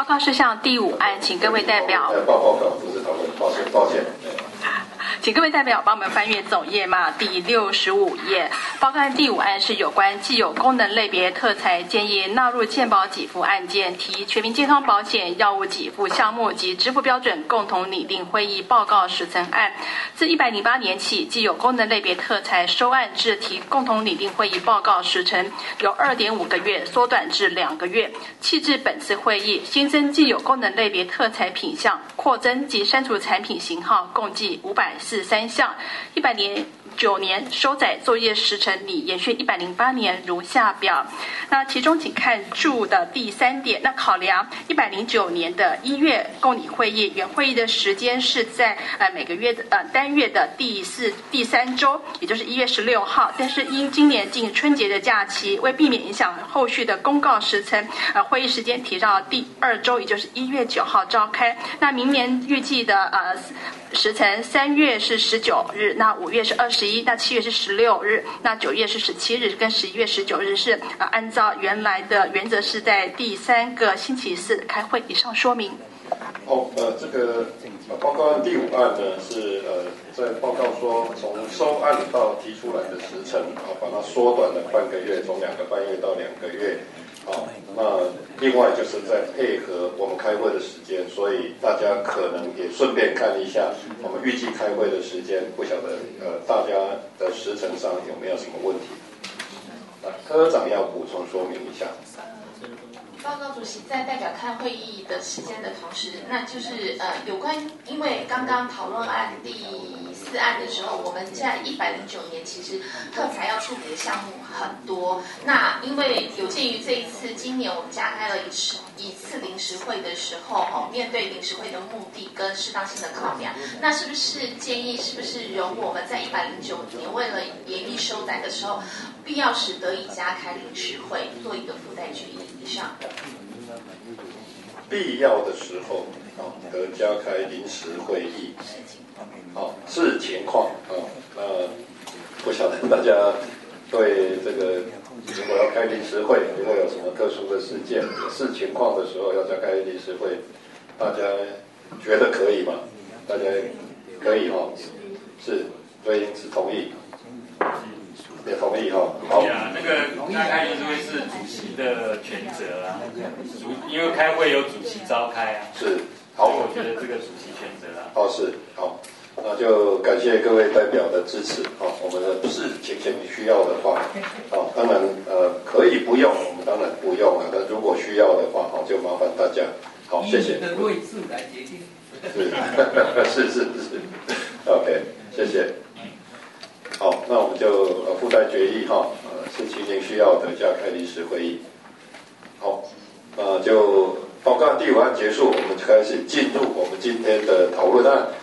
报告事项第5案，请各位代表。 报告不是讨论，抱歉。 请各位代表帮我们翻阅总页码第65页。报告案第5案是有关既有功能类别特材建议纳入健保给付案件，提全民健康保险药物给付项目及支付标准共同拟定会议报告时程案。自108年起，既有功能类别特材收案至提共同拟定会议报告时程由2.5个月缩短至2个月。弃置本次会议新增既有功能类别特材品项，扩增及删除产品型号，共计543项。109年收载作业时程拟延续108年，如下表。那其中请看注的第3点。那考量109年的1月共拟会议，原会议的时间是在每个月的单月的第3周，也就是1月16号。但是因今年进春节的假期，为避免影响后续的公告时程，会议时间提到第2周，也就是1月9号召开。那明年预计的时程，3月是19日，那5月是21，那7月是16日，那9月是17日，跟11月19日是按照原来的原则是在第3个星期四开会。以上说明。 这个报告案第5案呢是在报告说从收案到提出来的时程把它缩短了半个月，从2个半月到2个月。那另外就是在配合我们开会的时间，所以大家可能也顺便看一下我们预计开会的时间，不晓得大家的时程上有没有什么问题？科长要补充说明一下。 报告主席在代表看会议的时间的同时，那就是有关，因为刚刚讨论案第4案的时候，我们在109年其实特材要处理的项目很多。那因为有鉴于这一次今年我们加开了一次临时会的时候，面对临时会的目的跟适当性的考量，那是不是建议容我们在109年为了严密收载的时候，必要时得以加开临时会，做一个附带决议以上。 必要的时候得加开临时会议。视情况不晓得大家对这个如果要开临时会，如果有什么特殊的事件，视情况的时候要加开临时会，大家觉得可以吗？大家可以是，所以因此同意。也同意好。 那个加开临时会是主席的权责啊，因为开会有主席召开啊。 是，好， 我觉得这个主席权责啊。 是好，那就感谢各位代表的支持我们的视情形需要的话，当然可以不用，我们当然不用了。但如果需要的话，就麻烦大家。好，谢谢。 的位置来决定。 是 ，OK， 谢谢。好，那我们就附带决议是情形需要的加开临时会议。好，就报告第5案结束，我们就开始进入我们今天的讨论案。